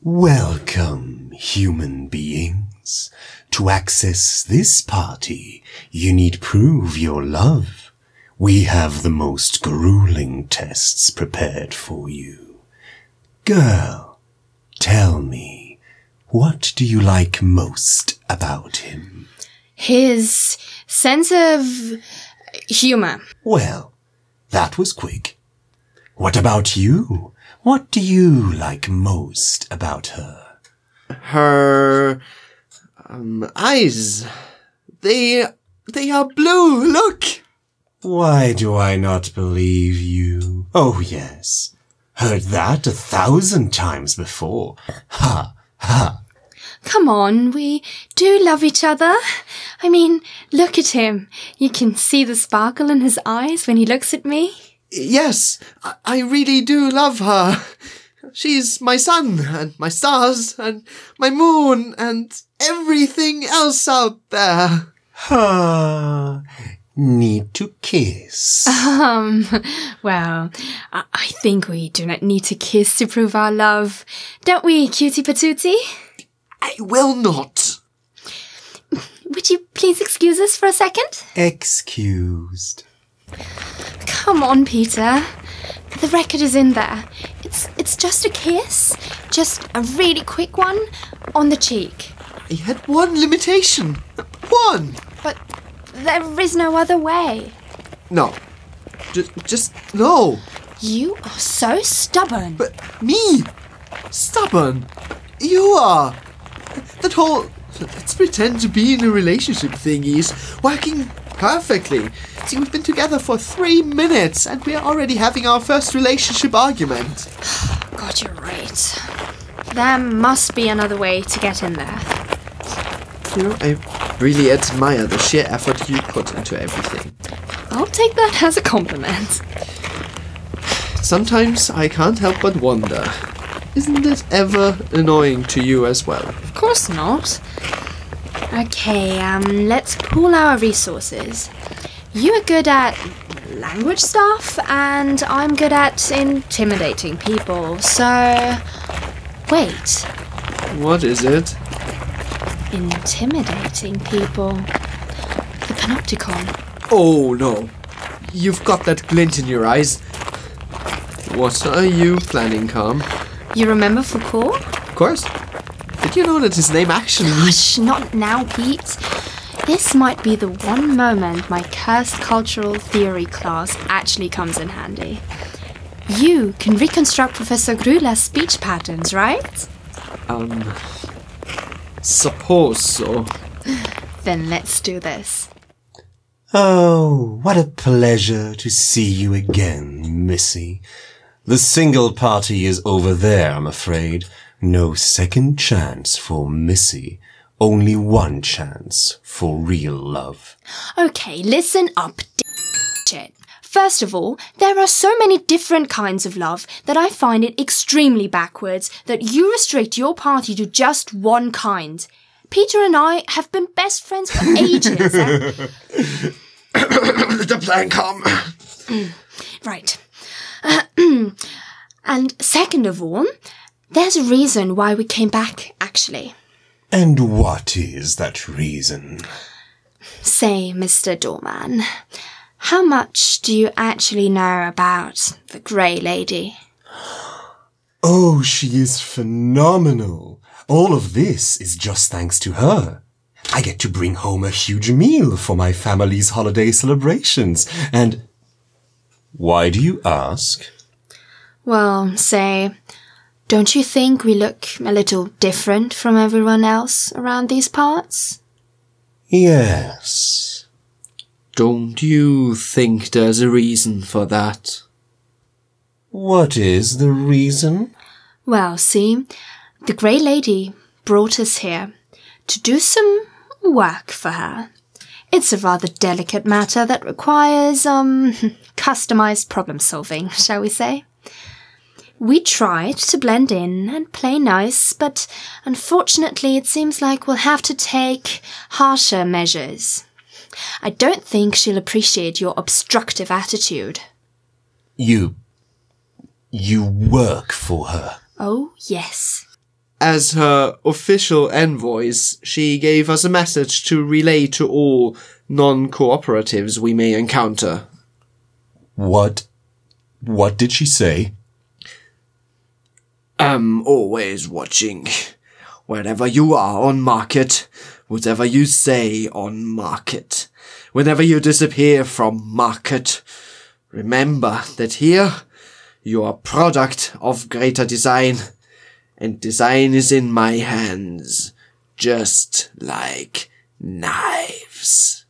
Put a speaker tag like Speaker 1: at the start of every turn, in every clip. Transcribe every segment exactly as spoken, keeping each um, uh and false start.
Speaker 1: Welcome, human beings. To access this party, you need prove your love. We have the most grueling tests prepared for you. Girl, tell me, what do you like most about him?
Speaker 2: His sense of humor.
Speaker 1: Well, that was quick. What about you? What do you like most about her?
Speaker 3: Her um, eyes. They they are blue. Look.
Speaker 1: Why do I not believe you? Oh, yes. Heard that a thousand times before. Ha, ha.
Speaker 2: Come on, we do love each other. I mean, look at him. You can see the sparkle in his eyes when he looks at me.
Speaker 3: Yes, I, I really do love her. She's my sun and my stars and my moon and everything else out there.
Speaker 1: Ha. Need to kiss.
Speaker 2: Um, well, I, I think we do not need to kiss to prove our love. Don't we, cutie patootie?
Speaker 3: I will not.
Speaker 2: Would you please excuse us for a second?
Speaker 1: Excused.
Speaker 2: Come on, Peter. The record is in there. It's it's just a kiss. Just a really quick one on the cheek.
Speaker 3: I had one limitation. One.
Speaker 2: But there is no other way.
Speaker 3: No. Just, just no.
Speaker 2: You are so stubborn.
Speaker 3: But me? Stubborn? You are. That whole let's pretend to be in a relationship thingy is working perfectly. See, we've been together for three minutes and we're already having our first relationship argument.
Speaker 2: God, you're right. There must be another way to get in there.
Speaker 3: You know, I really admire the sheer effort you put into everything.
Speaker 2: I'll take that as a compliment.
Speaker 3: Sometimes I can't help but wonder, isn't it ever annoying to you as well?
Speaker 2: Of course not. Okay, um, let's pool our resources. You are good at language stuff, and I'm good at intimidating people, so... Wait.
Speaker 3: What is it?
Speaker 2: Intimidating people. The Panopticon.
Speaker 3: Oh no. You've got that glint in your eyes. What are you planning, Calm?
Speaker 2: You remember Foucault?
Speaker 3: Of course. Did you know that his name actually...
Speaker 2: Hush, not now, Pete. This might be the one moment my cursed cultural theory class actually comes in handy. You can reconstruct Professor Grüler's speech patterns, right?
Speaker 3: Um... Suppose so.
Speaker 2: Then let's do this.
Speaker 1: Oh, what a pleasure to see you again, Missy. The single party is over there, I'm afraid. No second chance for Missy. Only one chance for real love.
Speaker 2: Okay, listen up, shit. First of all, there are so many different kinds of love that I find it extremely backwards that you restrict your party to just one kind. Peter and I have been best friends for ages. and...
Speaker 3: The plan, Calm.
Speaker 2: Right. And second of all, there's a reason why we came back, actually.
Speaker 1: And what is that reason?
Speaker 2: Say, Mister Doorman, how much do you actually know about the Grey Lady?
Speaker 1: Oh, she is phenomenal. All of this is just thanks to her. I get to bring home a huge meal for my family's holiday celebrations, and... Why do you ask?
Speaker 2: Well, say, don't you think we look a little different from everyone else around these parts?
Speaker 1: Yes.
Speaker 3: Don't you think there's a reason for that?
Speaker 1: What is the reason?
Speaker 2: Well, see, the Grey Lady brought us here to do some work for her. It's a rather delicate matter that requires, um, customized problem solving, shall we say. We tried to blend in and play nice, but unfortunately it seems like we'll have to take harsher measures. I don't think she'll appreciate your obstructive attitude.
Speaker 1: You... you work for her.
Speaker 2: Oh, yes.
Speaker 3: as her official envoys, she gave us a message to relay to all non-cooperatives we may encounter.
Speaker 1: What? What did she say?
Speaker 3: I'm always watching. Wherever you are on market, whatever you say on market, whenever you disappear from market, remember that here you are a product of greater design, and design is in my hands, just like knives.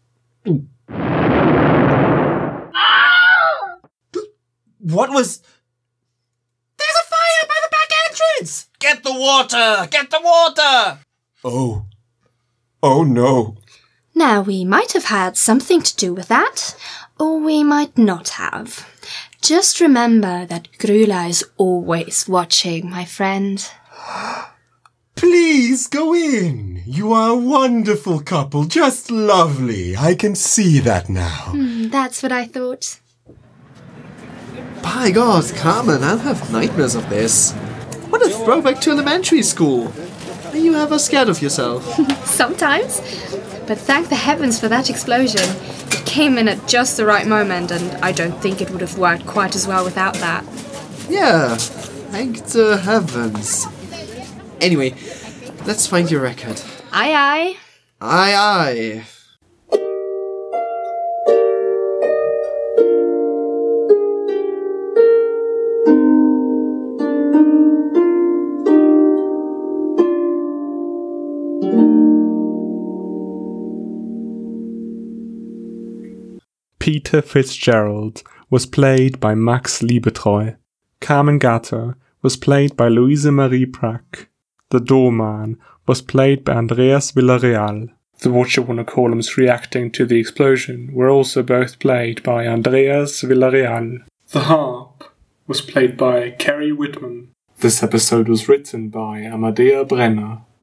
Speaker 4: What was... There's a fire by the back entrance! Get the water! Get the water!
Speaker 1: Oh. Oh no.
Speaker 2: Now, we might have had something to do with that, or we might not have. Just remember that Grula is always watching, my friend.
Speaker 1: Please go in. You are a wonderful couple, just lovely. I can see that now.
Speaker 2: Mm, that's what I thought.
Speaker 3: By God, Carmen, I'll have nightmares of this. What a throwback to elementary school. Are you ever scared of yourself?
Speaker 2: Sometimes. But thank the heavens for that explosion. It came in at just the right moment, and I don't think it would have worked quite as well without that.
Speaker 3: Yeah, thank the heavens. Anyway, let's find your record.
Speaker 2: Aye, aye.
Speaker 3: Aye, aye.
Speaker 5: Peter Fitzgerald was played by Max Liebetreu. Carmen Gatter was played by Louise Marie Prack. The doorman was played by Andreas Villarreal. The Watcher-wanna-call-ems reacting to the explosion were also both played by Andreas Villarreal. The harp was played by Kerry Whitman. This episode was written by Amadea Brenner.